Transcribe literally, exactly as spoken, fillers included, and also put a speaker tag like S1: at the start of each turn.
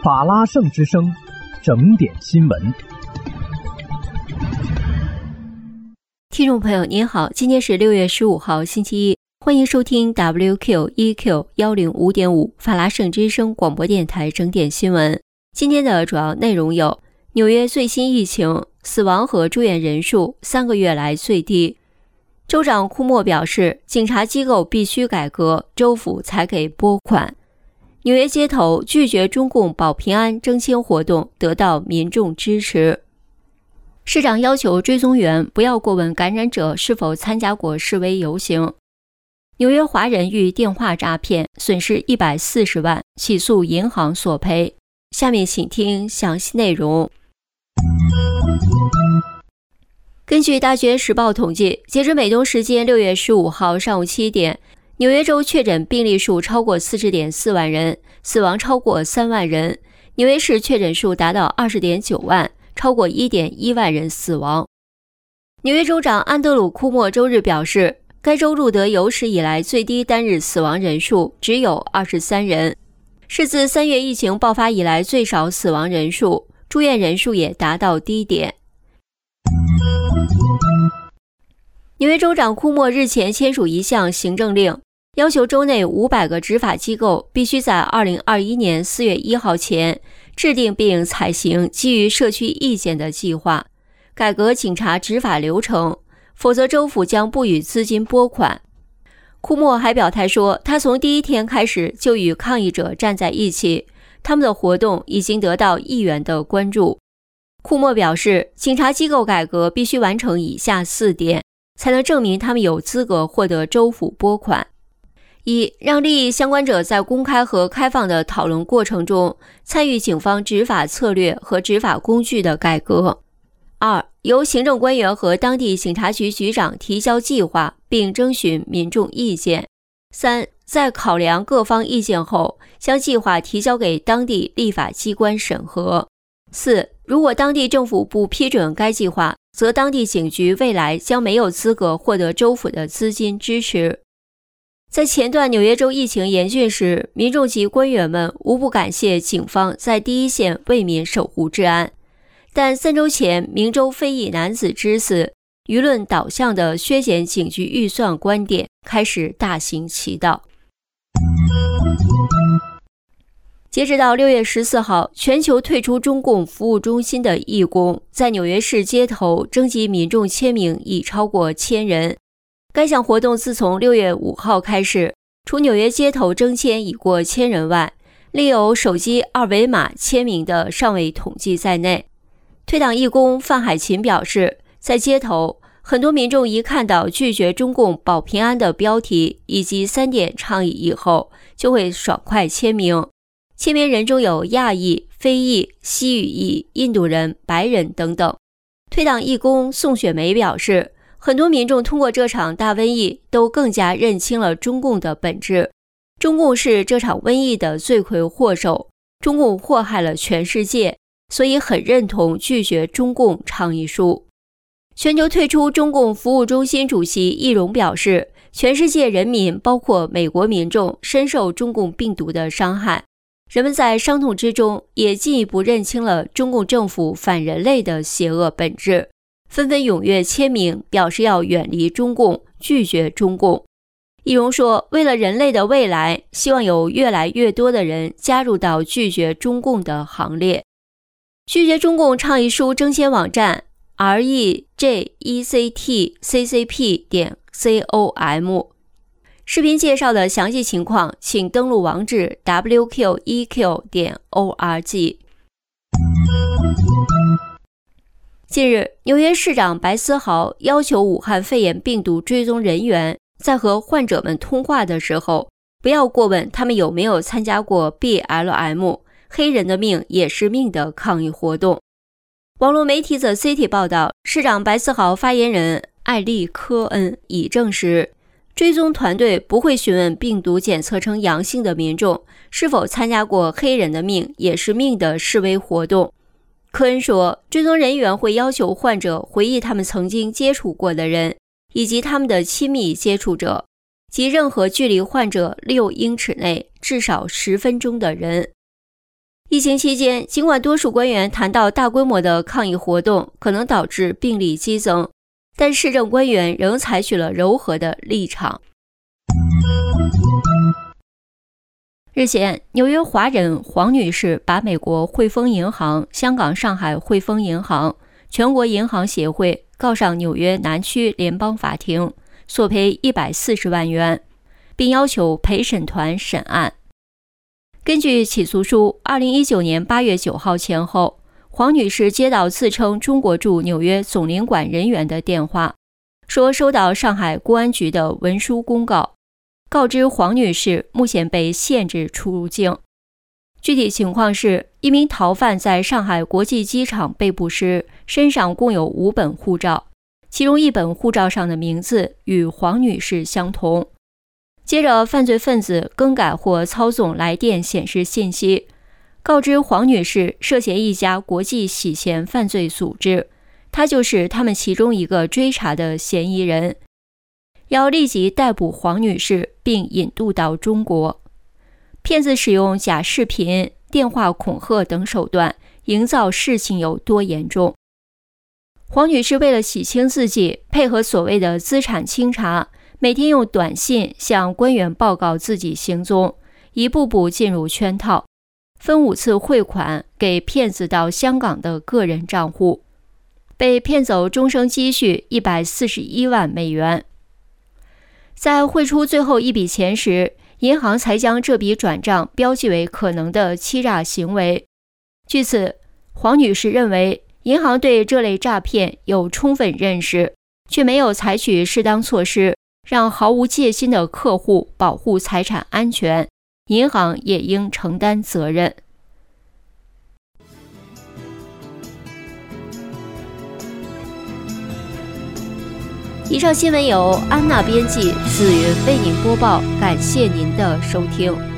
S1: 法拉盛之声，整点新闻。
S2: 听众朋友您好，今天是六月十五号星期一，欢迎收听 W Q E Q 一零五点五 法拉盛之声广播电台整点新闻。今天的主要内容有：纽约最新疫情，死亡和住院人数三个月来最低。州长库莫表示，警察机构必须改革，州府才给拨款。纽约街头拒绝中共保平安征签活动得到民众支持。市长要求追踪员不要过问感染者是否参加过示威游行。纽约华人遇电话诈骗损失一百四十万，起诉银行索赔。下面请听详细内容。根据大学时报统计，截至美东时间六月十五号上午七点，纽约州确诊病例数超过 四十点四万人，死亡超过三万人。纽约市确诊数达到 二十点九万，超过 一点一万人死亡。纽约州长安德鲁·库莫周日表示，该州录得有史以来最低单日死亡人数，只有二十三人，是自三月疫情爆发以来最少死亡人数，住院人数也达到低点。纽约州长库莫日前签署一项行政令，要求州内五百个执法机构必须在二零二一年四月一号前制定并采行基于社区意见的计划，改革警察执法流程，否则州府将不予资金拨款。库莫还表态说，他从第一天开始就与抗议者站在一起，他们的活动已经得到议员的关注。库莫表示，警察机构改革必须完成以下四点，才能证明他们有资格获得州府拨款。一、让利益相关者在公开和开放的讨论过程中参与警方执法策略和执法工具的改革。二、由行政官员和当地警察局局长提交计划并征询民众意见。三、在考量各方意见后，将计划提交给当地立法机关审核。四、如果当地政府不批准该计划，则当地警局未来将没有资格获得州府的资金支持。在前段纽约州疫情严峻时，民众及官员们无不感谢警方在第一线为民守护治安。但三周前明州非裔男子之死，舆论导向的削减警局预算观点开始大行其道。截止到六月十四号，全球退出中共服务中心的义工在纽约市街头征集民众签名已超过千人。该项活动自从六月五号开始，除纽约街头征签已过千人外，另有手机二维码签名的尚未统计在内。退党义工范海琴表示，在街头，很多民众一看到拒绝中共保平安的标题以及三点倡议以后，就会爽快签名。签名人中有亚裔、非裔、西语裔、印度人、白人等等。退党义工宋雪梅表示，很多民众通过这场大瘟疫都更加认清了中共的本质。中共是这场瘟疫的罪魁祸首，中共祸害了全世界，所以很认同拒绝中共倡议书。全球退出中共服务中心主席易荣表示，全世界人民包括美国民众深受中共病毒的伤害，人们在伤痛之中也进一步认清了中共政府反人类的邪恶本质，纷纷踊跃签名，表示要远离中共，拒绝中共。易荣说，为了人类的未来，希望有越来越多的人加入到拒绝中共的行列。拒绝中共倡议书征签网站 r e j e c t c c p 点 com。视频介绍的详细情况，请登录网址 w q e q 点 org。 近日，纽约市长白思豪要求武汉肺炎病毒追踪人员在和患者们通话的时候，不要过问他们有没有参加过 B L M 黑人的命也是命的抗议活动。网络媒体 The City 报道，市长白思豪发言人艾利科恩已证实，追踪团队不会询问病毒检测呈阳性的民众是否参加过黑人的命也是命的示威活动。科恩说，追踪人员会要求患者回忆他们曾经接触过的人，以及他们的亲密接触者，及任何距离患者六英尺内至少十分钟的人。 疫情期间，尽管多数官员谈到大规模的抗议活动可能导致病例激增，但市政官员仍采取了柔和的立场。日前，纽约华人黄女士把美国汇丰银行、香港上海汇丰银行、全国银行协会告上纽约南区联邦法庭，索赔一百四十万元，并要求陪审团审案。根据起诉书，二零一九年八月九号前后，黄女士接到自称中国驻纽约总领馆人员的电话，说收到上海公安局的文书公告，告知黄女士目前被限制出入境。具体情况是，一名逃犯在上海国际机场被捕时，身上共有五本护照，其中一本护照上的名字与黄女士相同。接着，犯罪分子更改或操纵来电显示信息，告知黄女士涉嫌一家国际洗钱犯罪组织，她就是他们其中一个追查的嫌疑人，要立即逮捕黄女士并引渡到中国。骗子使用假视频、电话恐吓等手段，营造事情有多严重。黄女士为了洗清自己，配合所谓的资产清查，每天用短信向官员报告自己行踪，一步步进入圈套，分五次汇款给骗子到香港的个人账户，被骗走终生积蓄一百四十一万美元。在汇出最后一笔钱时，银行才将这笔转账标记为可能的欺诈行为。据此，黄女士认为银行对这类诈骗有充分认识，却没有采取适当措施，让毫无戒心的客户保护财产安全，银行也应承担责任。以上新闻由安娜编辑，紫云为您播报，感谢您的收听。